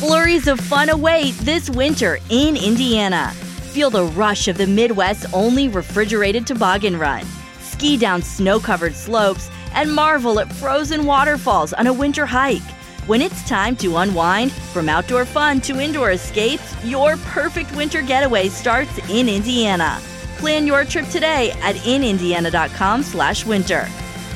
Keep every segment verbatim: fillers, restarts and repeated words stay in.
Flurries of fun await this winter in Indiana. Feel the rush of the Midwest's only refrigerated toboggan run. Ski down snow-covered slopes and marvel at frozen waterfalls on a winter hike. When it's time to unwind, from outdoor fun to indoor escapes, your perfect winter getaway starts in Indiana. Plan your trip today at in indiana dot com slash winter.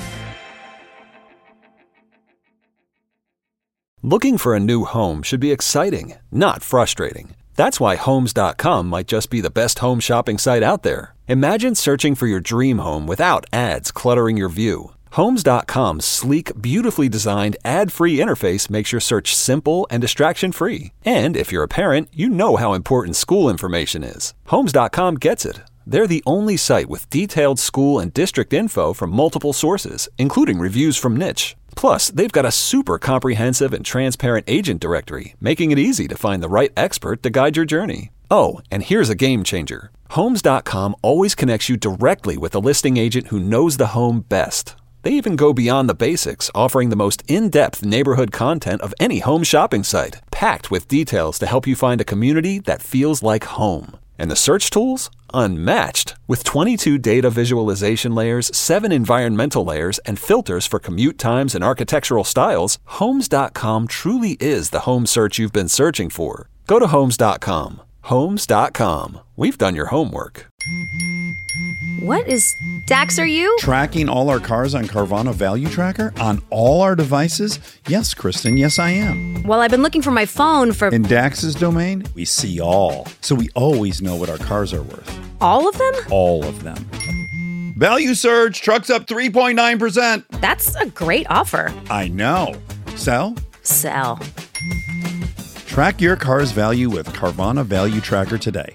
Looking for a new home should be exciting, not frustrating. That's why Homes dot com might just be the best home shopping site out there. Imagine searching for your dream home without ads cluttering your view. Homes dot com's sleek, beautifully designed, ad-free interface makes your search simple and distraction-free. And if you're a parent, you know how important school information is. Homes dot com gets it. They're the only site with detailed school and district info from multiple sources, including reviews from Niche. Plus, they've got a super comprehensive and transparent agent directory, making it easy to find the right expert to guide your journey. Oh, and here's a game changer. Homes dot com always connects you directly with a listing agent who knows the home best. They even go beyond the basics, offering the most in-depth neighborhood content of any home shopping site, packed with details to help you find a community that feels like home. And the search tools? Unmatched. With twenty-two data visualization layers, seven environmental layers, and filters for commute times and architectural styles, Homes dot com truly is the home search you've been searching for. Go to Homes dot com. Homes dot com. We've done your homework. What is Dax, are you? Tracking all our cars on Carvana Value Tracker on all our devices? Yes, Kristen, yes I am. Well, I've been looking for my phone for... In Dax's domain, we see all. So we always know what our cars are worth. All of them? All of them. Value surge, trucks up three point nine percent. That's a great offer. I know. Sell? Sell. Track your car's value with Carvana Value Tracker today.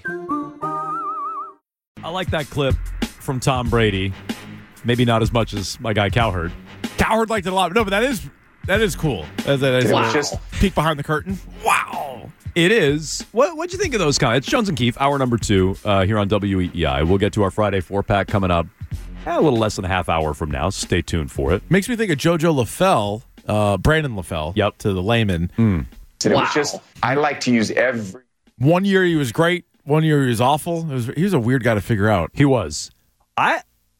I like that clip from Tom Brady. Maybe not as much as my guy Cowherd. Cowherd liked it a lot. No, but that is that is cool. That, that is Wow. a just peek behind the curtain. Wow. It is. What What'd you think of those comments? It's Jones and Keefe, hour number two uh, here on W E E I. We'll get to our Friday four-pack coming up eh, a little less than a half hour from now. So stay tuned for it. Makes me think of JoJo LaFell, uh, Brandon LaFell. Yep. To the layman. Mm. It wow. was just, I like to use every... One year he was great. One year he was awful. It was, he was a weird guy to figure out. He was. I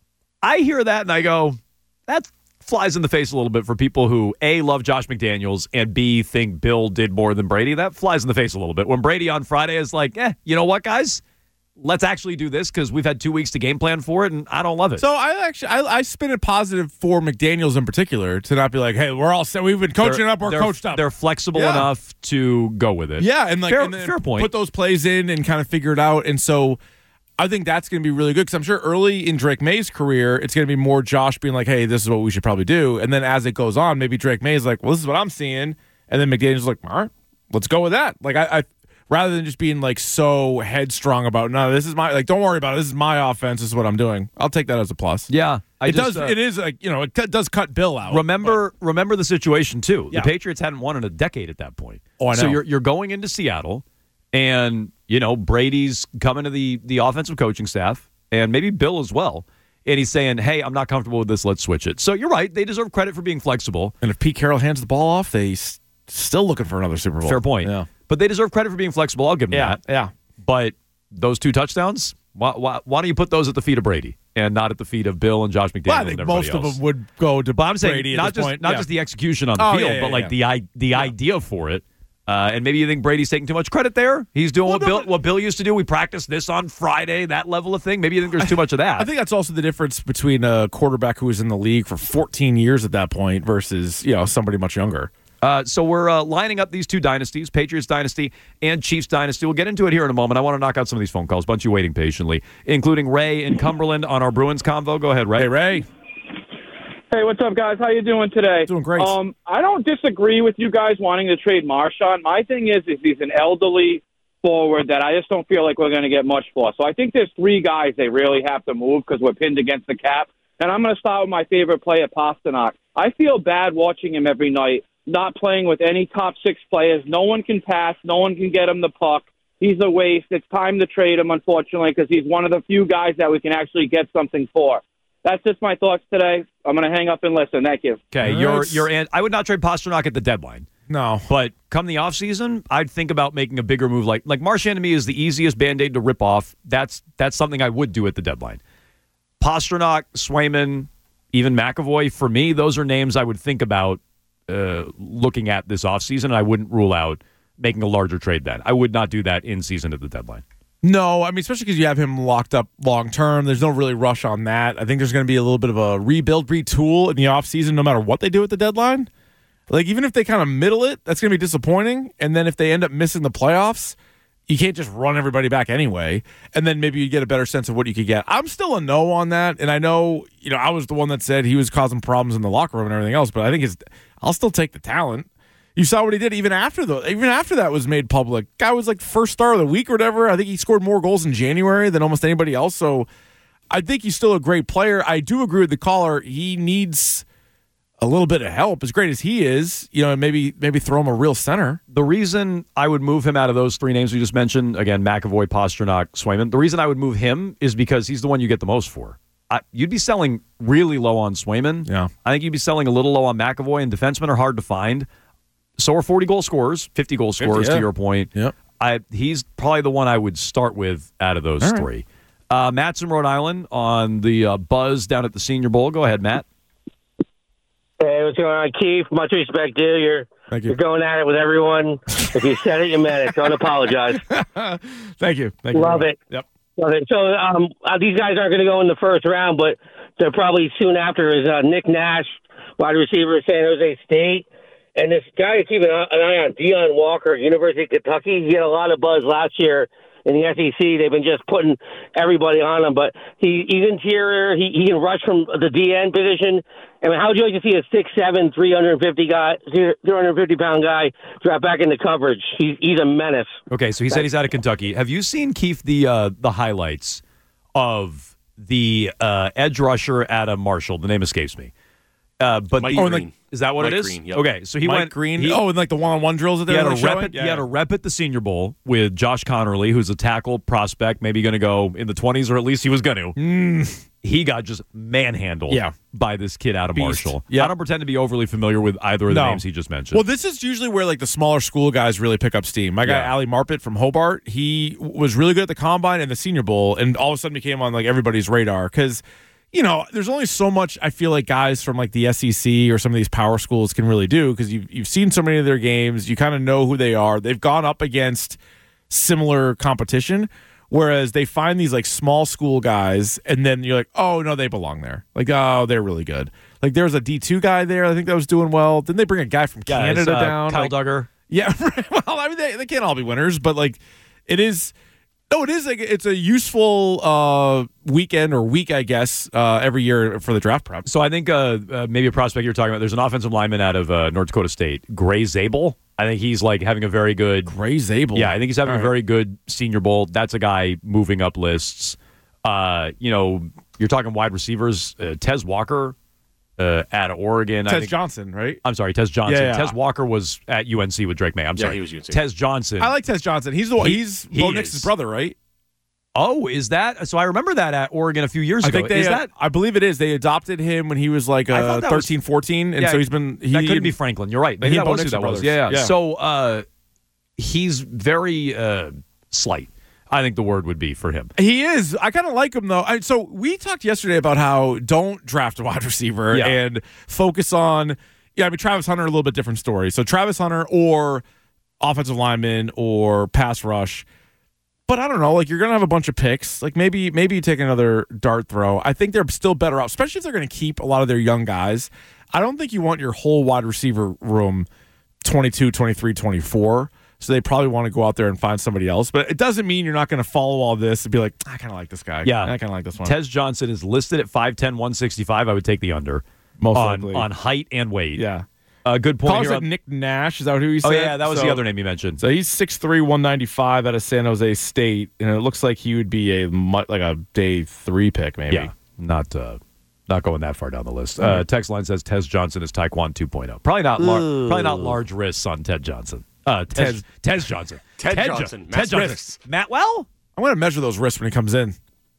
I hear that and I go, that flies in the face a little bit for people who, A, love Josh McDaniels, and B, think Bill did more than Brady. That flies in the face a little bit. When Brady on Friday is like, eh, you know what, guys? Let's actually do this because we've had two weeks to game plan for it, and I don't love it. So I actually I, I spin it positive for McDaniels in particular to not be like, hey, we're all set. We've been coaching they're, up. We're coached up. They're flexible yeah. enough to go with it. Yeah, and like fair, and then fair point. Put those plays in and kind of figure it out. And so I think that's going to be really good because I'm sure early in Drake May's career, it's going to be more Josh being like, hey, this is what we should probably do. And then as it goes on, maybe Drake May's like, well, this is what I'm seeing. And then McDaniels is like, all right, let's go with that. Like I, I rather than just being like so headstrong about, no, this is my, like, don't worry about it. This is my offense. This is what I'm doing. I'll take that as a plus. Yeah. I it just, does. Uh, it is like, you know, it t- does cut Bill out. Remember, but, remember the situation too. Yeah. The Patriots hadn't won in a decade at that point. Oh, I know. So you're, you're going into Seattle and, you know, Brady's coming to the, the offensive coaching staff and maybe Bill as well. And he's saying, hey, I'm not comfortable with this. Let's switch it. So you're right. They deserve credit for being flexible. And if Pete Carroll hands the ball off, they s- still looking for another Super Bowl. Fair point. Yeah. But they deserve credit for being flexible. I'll give them Yeah, that. yeah. But those two touchdowns, why, why, why don't you put those at the feet of Brady and not at the feet of Bill and Josh McDaniels? Well, I think and most else? of them would go to But I'm saying Brady not at this just point. not yeah. just the execution on the Oh, field, yeah, yeah, but like yeah. the I, the Yeah. idea for it. Uh, and maybe you think Brady's taking too much credit there. He's doing Well, what no, Bill but- what Bill used to do. We practiced this on Friday, that level of thing. Maybe you think there's too much of that. I think that's also the difference between a quarterback who was in the league for fourteen years at that point versus, you know, somebody much younger. Uh, so we're uh, lining up these two dynasties, Patriots dynasty and Chiefs dynasty. We'll get into it here in a moment. I want to knock out some of these phone calls. Bunch of you waiting patiently, including Ray in Cumberland on our Bruins convo. Go ahead, Ray. Hey, Ray. Hey, what's up, guys? How you doing today? Doing great. Um, I don't disagree with you guys wanting to trade Marshawn. My thing is, is he's an elderly forward that I just don't feel like we're going to get much for. So I think there's three guys they really have to move because we're pinned against the cap. And I'm going to start with my favorite player, Pasternak. I feel bad watching him every night, not playing with any top six players. No one can pass. No one can get him the puck. He's a waste. It's time to trade him, unfortunately, because he's one of the few guys that we can actually get something for. That's just my thoughts today. I'm going to hang up and listen. Thank you. Okay, you're you're in. I would not trade Pasternak at the deadline. No. But come the offseason, I'd think about making a bigger move. Like like Marchand to me is the easiest Band-Aid to rip off. That's that's something I would do at the deadline. Pastrnak, Swayman, even McAvoy, for me, those are names I would think about uh, looking at this offseason. I wouldn't rule out making a larger trade then. I would not do that in season at the deadline. No, I mean, especially because you have him locked up long term. There's no really rush on that. I think there's going to be a little bit of a rebuild, retool in the offseason no matter what they do at the deadline. Like, even if they kind of middle it, that's going to be disappointing. And then if they end up missing the playoffs, you can't just run everybody back anyway. And then maybe you get a better sense of what you could get. I'm still a no on that. And I know, you know, I was the one that said he was causing problems in the locker room and everything else, but I think it's, I'll still take the talent. You saw what he did even after the even after that was made public. Guy was like first star of the week or whatever. I think he scored more goals in January than almost anybody else. So I think he's still a great player. I do agree with the caller. He needs a little bit of help. As great as he is, you know, maybe maybe throw him a real center. The reason I would move him out of those three names we just mentioned, again, McAvoy, Pastrnak, Swayman, the reason I would move him is because he's the one you get the most for. I, you'd be selling really low on Swayman. Yeah. I think you'd be selling a little low on McAvoy, and defensemen are hard to find. So are forty-goal scorers, fifty-goal scorers, fifty, yeah. to your point. Yep. I, he's probably the one I would start with out of those All right. three. Uh, Matt's in Rhode Island on the uh, buzz down at the Senior Bowl. Go ahead, Matt. Hey, what's going on, Keith? Much respect, dude. You're, Thank you. you're going at it with everyone. If you said it, you meant it. Don't apologize. Thank you. Thank you. Love it. Yep. Love it. So um, uh, these guys aren't going to go in the first round, but they're probably soon after is uh, Nick Nash, wide receiver at San Jose State. And this guy is keeping an eye on Deion Walker, University of Kentucky. He had a lot of buzz last year in the S E C. They've been just putting everybody on him. But he, he's interior. He, he can rush from the D N position. I mean, how would you like to see a six seven, three hundred fifty guy, three hundred fifty pound guy drop back into coverage? He's, he's a menace. Okay, so he said he's out of Kentucky. Have you seen, Keith, the uh, the highlights of the uh, edge rusher out of Marshall? The name escapes me. Uh, but Mike the, Green. Is that what Mike it is? Green, yep. Okay, so he Mike went Green. He, oh, and like the one-on-one drills that he they're had, a showing? rep at, Yeah, he had yeah. a rep at the Senior Bowl with Josh Connerly, who's a tackle prospect, maybe going to go in the twenties, or at least he was going to. Mm. He got just manhandled Yeah. by this kid out of Beast. Marshall. Yeah. I don't pretend to be overly familiar with either of the No. names he just mentioned. Well, this is usually where like the smaller school guys really pick up steam. My guy Yeah. Ali Marpet from Hobart, he was really good at the Combine and the Senior Bowl, and all of a sudden became on like everybody's radar because, you know, there's only so much I feel like guys from like the S E C or some of these power schools can really do because you've, you've seen so many of their games. You kind of know who they are. They've gone up against similar competition, whereas they find these like small school guys and then you're like, oh, no, they belong there. Like, oh, they're really good. Like there's a D two guy there I think that was doing well. Then they bring a guy from Yeah, Canada it's, uh, down. Kyle like, Duggar. Yeah, well, I mean, they, they can't all be winners, but like, it is. No, it is like it's a useful uh, weekend or week, I guess, uh, every year for the draft prep. So I think uh, uh, maybe a prospect you're talking about. There's an offensive lineman out of uh, North Dakota State, Gray Zabel. I think he's like having a very good. Gray Zabel. Yeah, I think he's having All a right. very good Senior Bowl. That's a guy moving up lists. Uh, you know, you're talking wide receivers. Uh, Tez Walker uh, out of Oregon. I Tez think, Johnson, right? I'm sorry, Tez Johnson. Yeah, yeah. Tez Walker was at U N C with Drake May. I'm Yeah, sorry, he was U N C. Tez Johnson. I like Tez Johnson. He's the one. He- He's he Bo is. Nix's brother, right? Oh, is that? So I remember that at Oregon a few years I ago. think they. is uh, that? I believe it is. They adopted him when he was like I uh, thought that was- thirteen, fourteen, and Yeah, so he's been. He, that couldn't be Franklin. You're right. Maybe he that and was Bo who that Nixon was. brothers. Yeah, yeah. Yeah. So uh, he's very uh, slight. I think the word would be for him. He is. I kind of like him though. I, so we talked yesterday about how don't draft a wide receiver Yeah. and focus on. Yeah, I mean Travis Hunter, a little bit different story. So Travis Hunter or offensive lineman or pass rush. But I don't know. Like you're gonna have a bunch of picks. Like maybe maybe you take another dart throw. I think they're still better off, especially if they're going to keep a lot of their young guys. I don't think you want your whole wide receiver room twenty-two, twenty-three, twenty-four. So they probably want to go out there and find somebody else. But it doesn't mean you're not going to follow all this and be like, I kind of like this guy. Yeah. I kind of like this one. Tez Johnson is listed at five ten, one sixty-five. I would take the under. Most on, likely. on height and weight. Yeah. Uh, good point. Caller here said on- Nick Nash. Is that who he said? oh, yeah, that was So- the other name you mentioned. So he's six three, one ninety-five out of San Jose State, and it looks like he would be a mu- like a day three pick, maybe. Yeah, not uh, not going that far down the list. Uh, text line says Tez Johnson is Taekwondo two point oh. Probably not lar- probably not large risks on Ted Johnson. Uh, Tez, Tez Johnson. Ted Jo- Johnson. Ted Matt Johnson. Matt Well? I'm going to measure those wrists when he comes in.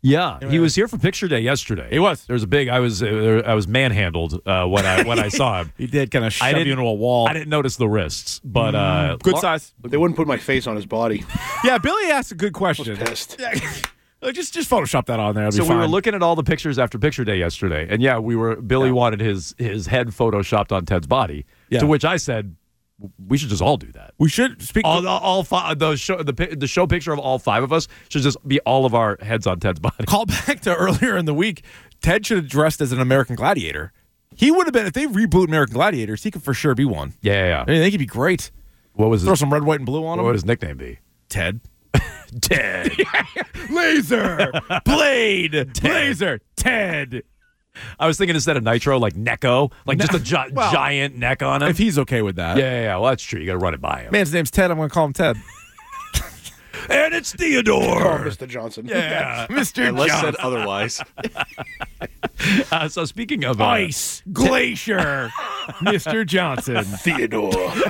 Yeah, he was here for picture day yesterday. He was. There was a big. I was. Uh, I was manhandled uh, when I when I saw him. He did kind of I shove didn't- you into a wall. I didn't notice the wrists, but uh, Good Lar- size. But they wouldn't put my face on his body. Yeah, Billy asked a good question. Pissed. Like, just just Photoshop that on there. It'll So be we fine. were looking at all the pictures after picture day yesterday, and yeah, we were. Billy wanted his his head photoshopped on Ted's body. Yeah. To which I said, we should just all do that. We should speak. All, all, all five, the show, the pi- the show picture of all five of us should just be all of our heads on Ted's body. Call back to earlier in the week. Ted should have dressed as an American Gladiator. He would have been, if they reboot American Gladiators, he could for sure be one. Yeah, yeah. yeah. I mean, they could be great. What was Throw his, some red, white, and blue on what him. would his nickname be? Ted. Ted. Laser. Blade. Laser. Ted. I was thinking instead of Nitro, like Necco, like just a gi- Well, giant neck on him. If he's okay with that. yeah, yeah, yeah. Well, that's true. You got to run it by him. Man's name's Ted. I'm going to call him Ted. And it's Oh, Theodore. Mister Johnson. Yeah. Mister Unless Johnson. said otherwise. Uh, so speaking of uh, Ice. Glacier. Mister Johnson. Theodore.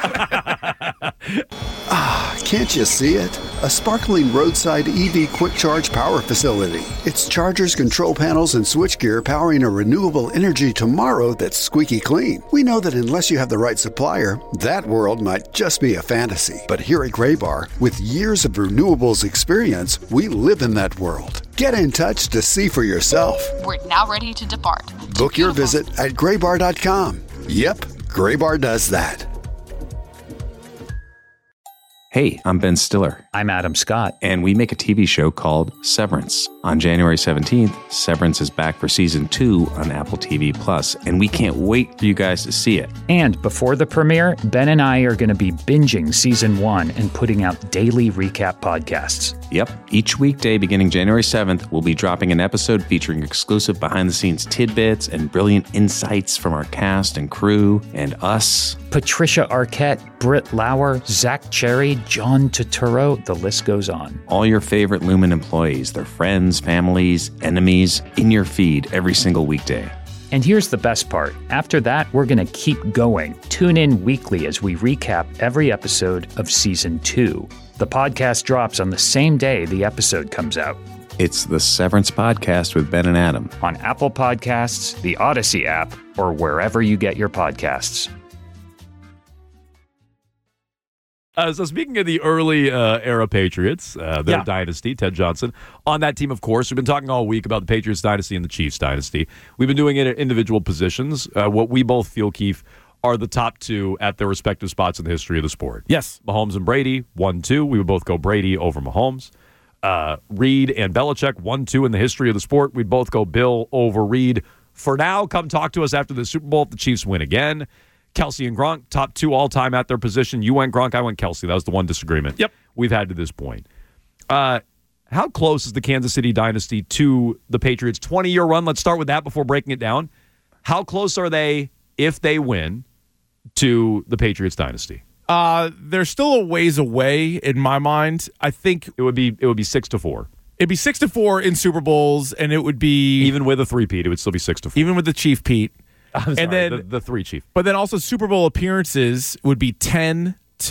Can't you see it? A sparkling roadside E V quick charge power facility. It's chargers, control panels, and switchgear powering a renewable energy tomorrow that's squeaky clean. We know that unless you have the right supplier, that world might just be a fantasy. But here at Gray Bar, with years of renewables experience, we live in that world. Get in touch to see for yourself. We're now ready to depart. Book your visit at graybar dot com. Yep, Gray Bar does that. Hey, I'm Ben Stiller. I'm Adam Scott. And we make a T V show called Severance. On January seventeenth, Severance is back for season two on Apple T V Plus, and we can't wait for you guys to see it. And before the premiere, Ben and I are going to be binging season one and putting out daily recap podcasts. Yep, each weekday beginning January seventh, we'll be dropping an episode featuring exclusive behind-the-scenes tidbits and brilliant insights from our cast and crew and us. Patricia Arquette, Britt Lauer, Zach Cherry, John Turturro, the list goes on. All your favorite Lumen employees, their friends, families, enemies, in your feed every single weekday. And here's the best part. After that, we're going to keep going. Tune in weekly as we recap every episode of season two. The podcast drops on the same day the episode comes out. It's the Severance Podcast with Ben and Adam. On Apple Podcasts, the Odyssey app, or wherever you get your podcasts. Uh, so speaking of the early uh, era Patriots, uh, their Yeah. dynasty, Ted Johnson, on that team, of course, we've been talking all week about the Patriots dynasty and the Chiefs dynasty. We've been doing it at individual positions. Uh, what we both feel, Keith, are the top two at their respective spots in the history of the sport. Yes. Mahomes and Brady, one, two. We would both go Brady over Mahomes. Uh, Reed and Belichick, one, two in the history of the sport. We'd both go Bill over Reed. For now, come talk to us after the Super Bowl if the Chiefs win again. Kelsey and Gronk, top two all-time at their position. You went Gronk, I went Kelsey. That was the one disagreement Yep. we've had to this point. Uh, how close is the Kansas City dynasty to the Patriots' twenty-year run? Let's start with that before breaking it down. How close are they, if they win, to the Patriots dynasty? Uh, they're still a ways away in my mind. I think it would be it would be six to four. It'd be six to four in Super Bowls, and it would be even with a three-peat, it would still be six to four. Even with the Chief Pete. I'm sorry, and then the, the three Chief. But then also Super Bowl appearances would be ten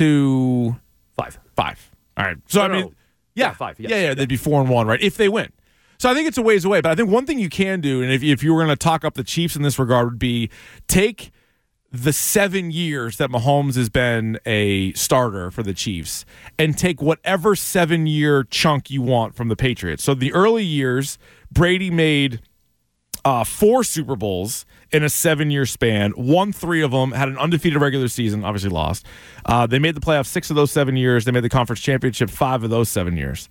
to five. Five. All right. So No, I no. mean, yeah, Yeah, five, yes. yeah, yeah. They'd be four and one, right? If they win. So I think it's a ways away. But I think one thing you can do, and if if you were going to talk up the Chiefs in this regard, would be take the seven years that Mahomes has been a starter for the Chiefs and take whatever seven-year chunk you want from the Patriots. So the early years, Brady made uh, four Super Bowls in a seven-year span, won three of them, had an undefeated regular season, obviously lost. Uh, they made the playoffs six of those seven years. They made the conference championship five of those seven years.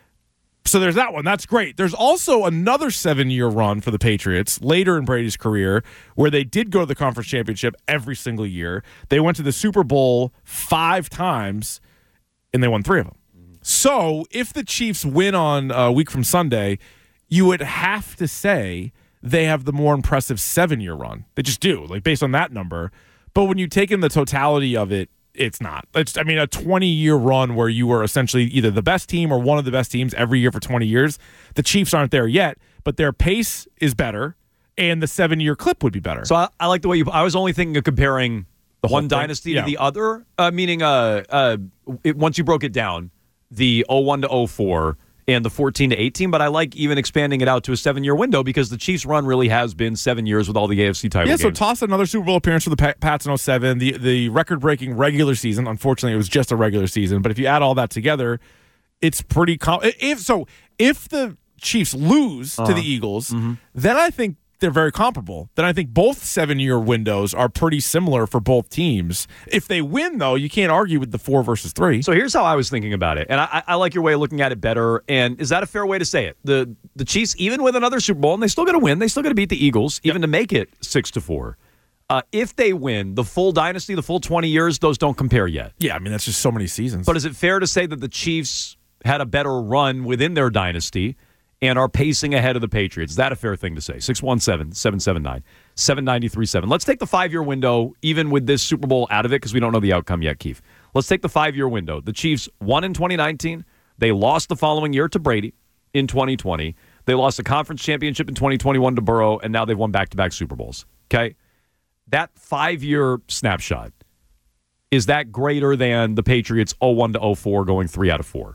So there's that one. That's great. There's also another seven-year run for the Patriots later in Brady's career where they did go to the conference championship every single year. They went to the Super Bowl five times, and they won three of them. So if the Chiefs win on a week from Sunday, you would have to say they have the more impressive seven-year run. They just do, like based on that number. But when you take in the totality of it, it's not. It's, I mean, a twenty-year run where you were essentially either the best team or one of the best teams every year for twenty years. The Chiefs aren't there yet, but their pace is better, and the seven-year clip would be better. So I, I like the way you. I was only thinking of comparing The whole one thing? dynasty Yeah. to the other, uh, meaning uh, uh, it, once you broke it down, the oh one to oh four and the fourteen to eighteen, but I like even expanding it out to a seven-year window because the Chiefs' run really has been seven years with all the A F C title Yeah, games. so toss another Super Bowl appearance for the Pa- Pats in oh seven, the, the record-breaking regular season. Unfortunately, it was just a regular season, but if you add all that together, it's pretty com- if so if the Chiefs lose Uh-huh. to the Eagles, Mm-hmm. then I think they're very comparable. Then I think both seven-year windows are pretty similar for both teams. If they win, though, you can't argue with the four versus three. So here's how I was thinking about it, and I, I like your way of looking at it better. And is that a fair way to say it? The the Chiefs, even with another Super Bowl, and they still got to win, they still got to beat the Eagles, even to make it six to four. Uh, if they win the full dynasty, the full twenty years, those don't compare yet. Yeah, I mean that's just so many seasons. But is it fair to say that the Chiefs had a better run within their dynasty and are pacing ahead of the Patriots? Is that a fair thing to say? six one seven, seven seven nine, seven nine three seven. Let's take the five-year window, even with this Super Bowl out of it, because we don't know the outcome yet, Keith. Let's take the five-year window. The Chiefs won in twenty nineteen. They lost the following year to Brady in twenty twenty. They lost the conference championship in twenty twenty-one to Burrow, and now they've won back-to-back Super Bowls. Okay? That five-year snapshot, is that greater than the Patriots oh one to oh four going three out of four?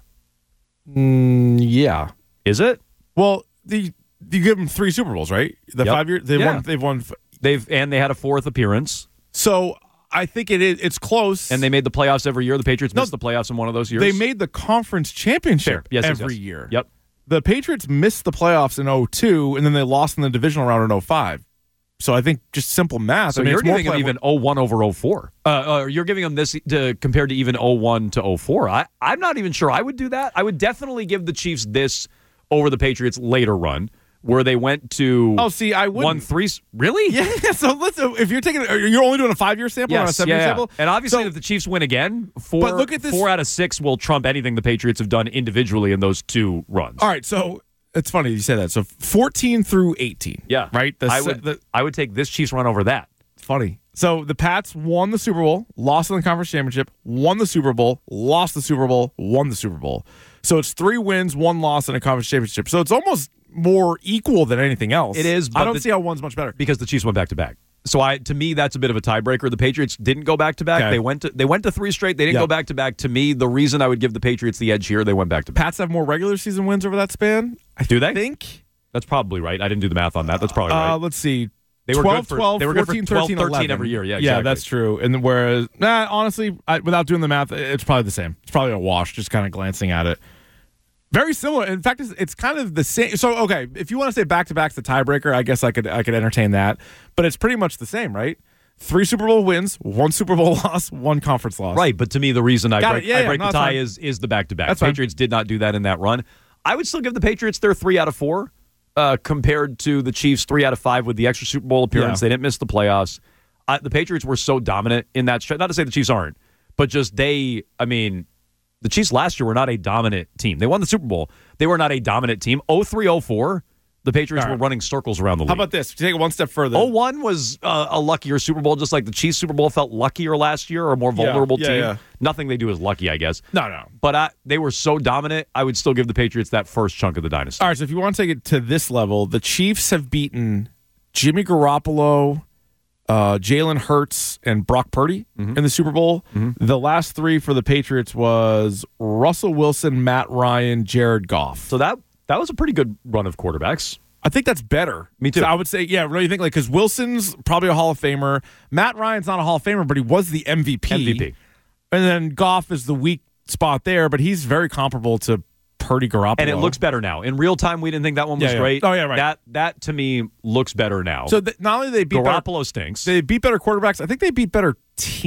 Mm, yeah. Is it? Well, the you give them three Super Bowls, right? The Yep. five year they Yeah. won. They've won. They've and they had a fourth appearance. So I think it is. It's close. And they made the playoffs every year. The Patriots No, missed the playoffs in one of those years. They made the conference championship Fair. Yes, yes, every yes. year. Yep. The Patriots missed the playoffs in oh two, and then they lost in the divisional round in oh five. So I think just simple math. So I mean, you're it's more giving them play- even oh one over oh four. Uh, uh, you're giving them this to compared to even oh one to oh four. I, I'm not even sure I would do that. I would definitely give the Chiefs this over the Patriots' later run, where they went to Oh, see, I wouldn't. one three. Really? Yeah. So listen, if you're taking, you're only doing a five year sample or a Yes, seven yeah, year yeah. sample, And obviously, So- if the Chiefs win again, four, But look at this- four out of six will trump anything the Patriots have done individually in those two runs. All right, so it's funny you say that. So fourteen through eighteen. Yeah. Right? The I se- would, the- I would take this Chiefs run over that. Funny. So the Pats won the Super Bowl, lost in the conference championship, won the Super Bowl, lost the Super Bowl, won the Super Bowl. So it's three wins, one loss, and a conference championship. So it's almost more equal than anything else. It is, but I don't the- see how one's much better. Because the Chiefs went back to back. So I, to me, that's a bit of a tiebreaker. The Patriots didn't go back to back. Okay. They went to they went to three straight. They didn't Yeah. go back to back. To me, the reason I would give the Patriots the edge here, they went back to back. Pats have more regular season wins over that span. I Do they? think. That's probably right. I didn't do the math on that. That's probably right. Uh, let's see. They were twelve, good for- twelve, they were good for fourteen, twelve, thirteen, thirteen eleven. every year. Yeah, yeah, exactly. that's true. And whereas, nah, honestly, I, without doing the math, it's probably the same. It's probably a wash, just kind of glancing at it. Very similar. In fact, it's, it's kind of the same. So, okay, if you want to say back to back's the tiebreaker, I guess I could I could entertain that. But it's pretty much the same, right? Three Super Bowl wins, one Super Bowl loss, one conference loss. Right, but to me, the reason I Got break, it. Yeah, I yeah, break no, the that's tie fine. is is the back to back. That's fine. Patriots did not do that in that run. I would still give the Patriots their three out of four uh, compared to the Chiefs' three out of five with the extra Super Bowl appearance. Yeah. They didn't miss the playoffs. I, the Patriots were so dominant in that stretch. Not to say the Chiefs aren't, but just they. I mean, the Chiefs last year were not a dominant team. They won the Super Bowl. They were not a dominant team. oh three oh four, the Patriots All right. were running circles around the league. How about this? Take it one step further. oh one was uh, a luckier Super Bowl, just like the Chiefs Super Bowl felt luckier last year, or a more vulnerable yeah, team. yeah. Nothing they do is lucky, I guess. No, no. But I, they were so dominant, I would still give the Patriots that first chunk of the dynasty. All right, so if you want to take it to this level, the Chiefs have beaten Jimmy Garoppolo, uh, Jalen Hurts, and Brock Purdy Mm-hmm. in the Super Bowl. The last three for the Patriots was Russell Wilson, Matt Ryan, Jared Goff. So that that was a pretty good run of quarterbacks. I think that's better. Me too. So I would say, yeah, really think like because Wilson's probably a Hall of Famer. Matt Ryan's not a Hall of Famer, but he was the M V P. M V P. And then Goff is the weak spot there, but he's very comparable to Purdy Garoppolo. And it looks better now. In real time, we didn't think that one was Yeah, yeah. great. Oh, yeah, right. That, that to me, looks better now. So th- not only they beat better, Garoppolo stinks. they beat better quarterbacks. I think they beat better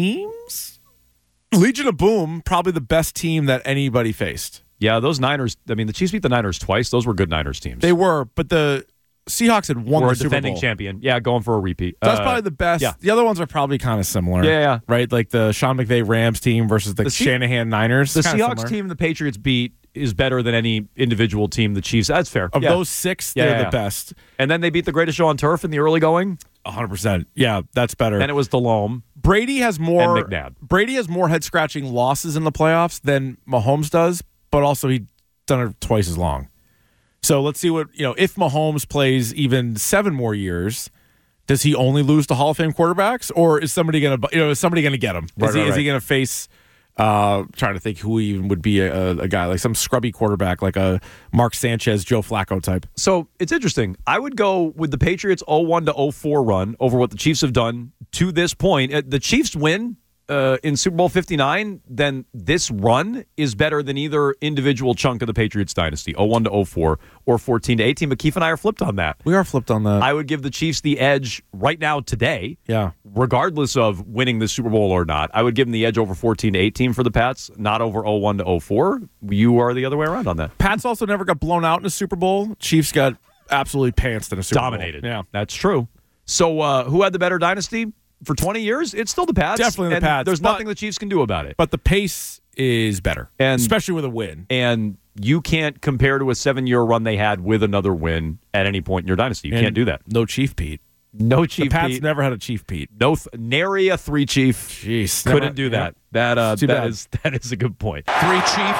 teams. Legion of Boom, probably the best team that anybody faced. Yeah, those Niners, I mean, the Chiefs beat the Niners twice. Those were good Niners teams. They were, but the Seahawks had won were the a Super defending Bowl. champion. Yeah, going for a repeat. So that's Uh, probably the best. yeah. The other ones are probably kind of similar. Yeah, yeah. Right? Like the Sean McVay Rams team versus the, The Se- Shanahan Niners. The It's kinda Seahawks similar. team the Patriots beat is better than any individual team the Chiefs. That's fair. Of Yeah. those six, Yeah, they're yeah, the yeah. best. And then they beat the greatest show on turf in the early going. one hundred percent. Yeah, that's better. And it was Delhomme. Brady has more And McNabb. Brady has more head scratching losses in the playoffs than Mahomes does, but also he's done it twice as long. So let's see what you know. If Mahomes plays even seven more years, does he only lose to Hall of Fame quarterbacks, or is somebody gonna you know is somebody gonna get him? Right, is he right, is he right. gonna face Uh, trying to think who even would be a, a guy like some scrubby quarterback, like a Mark Sanchez, Joe Flacco type. So it's interesting. I would go with the Patriots' oh one to oh four run over what the Chiefs have done to this point. Uh, The Chiefs win uh, in Super Bowl fifty-nine, then this run is better than either individual chunk of the Patriots dynasty, oh one to oh four or fourteen to eighteen. But Keith and I are flipped on that. We are flipped on that. I would give the Chiefs the edge right now today. Yeah. Regardless of winning the Super Bowl or not, I would give them the edge over fourteen to eighteen for the Pats, not over oh one to oh four. You are the other way around on that. Pats also never got blown out in a Super Bowl. Chiefs got absolutely pantsed in a Super Dominated. Bowl. Yeah, that's true. So uh, who had the better dynasty? For twenty years, it's still the Pats. Definitely the and Pats. There's but, nothing the Chiefs can do about it. But the pace is better, and especially with a win. And you can't compare to a seven-year run they had with another win at any point in your dynasty. You and can't do that. No Chief Pete. No Chief the Pats Pete. never had a Chief Pete. No, th- nary a three Chief. Jeez, couldn't never, do that. Yeah. That uh, that bad. is that is a good point. Three Chief.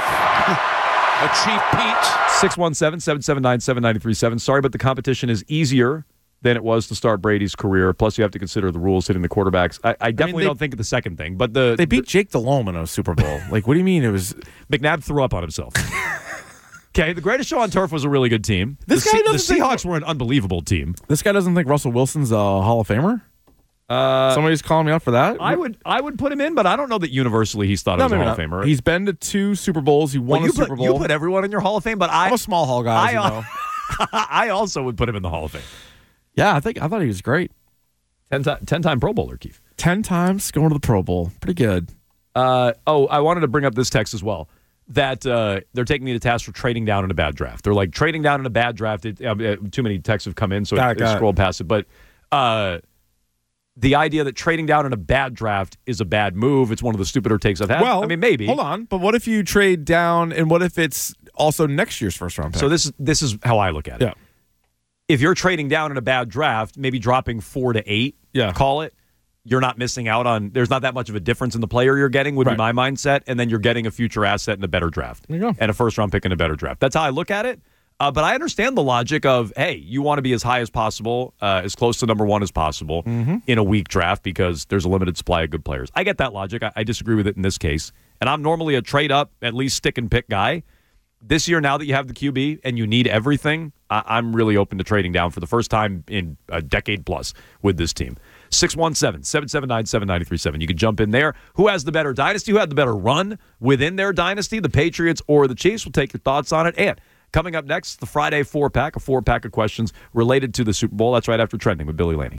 A Chief Pete. six one seven, seven seven nine, seven nine three seven. Sorry, but the competition is easier than it was to start Brady's career. Plus, you have to consider the rules hitting the quarterbacks. I, I definitely I mean, they, don't think of the second thing, but the they beat the, Jake Delhomme in a Super Bowl. Like, what do you mean it was? McNabb threw up on himself. Okay, the Greatest Show on Turf was a really good team. This the, guy the doesn't Seahawks think, were an unbelievable team. This guy doesn't think Russell Wilson's a Hall of Famer. Uh, Somebody's calling me out for that. I would I would put him in, but I don't know that universally he's thought no, of as a Hall not. of Famer. He's been to two Super Bowls. He won well, you a Super put, Bowl. You put everyone in your Hall of Fame, but I, I'm a small hall guy. I, as you know. I also would put him in the Hall of Fame. Yeah, I think I thought he was great. Ten, time, ten time Pro Bowler, Keith. Ten times going to the Pro Bowl. Pretty good. Uh, oh, I wanted to bring up this text as well. That uh, they're taking me to task for trading down in a bad draft. They're like, trading down in a bad draft. It, uh, too many texts have come in, so got it, it, it scrolled past it. But uh, the idea that trading down in a bad draft is a bad move, it's one of the stupider takes I've had. Well, I mean, maybe. Hold on. But what if you trade down, and what if it's also next year's first round pick? So this is this is how I look at it. Yeah. If you're trading down in a bad draft, maybe dropping four to eight, yeah. call it, you're not missing out on, there's not that much of a difference in the player you're getting, would right. be my mindset, and then you're getting a future asset in a better draft. There you go. And a first-round pick in a better draft. That's how I look at it. Uh, but I understand the logic of, hey, you want to be as high as possible, uh, as close to number one as possible mm-hmm. in a weak draft because there's a limited supply of good players. I get that logic. I, I disagree with it in this case. And I'm normally a trade-up, at least stick-and-pick guy. This year, now that you have the Q B and you need everything, I- I'm really open to trading down for the first time in a decade plus with this team. six one seven, seven seven nine, seven nine three seven. You can jump in there. Who has the better dynasty? Who had the better run within their dynasty? The Patriots or the Chiefs? We'll take your thoughts on it. And coming up next, the Friday four-pack, a four-pack of questions related to the Super Bowl. That's right after Trending with Billy Laney.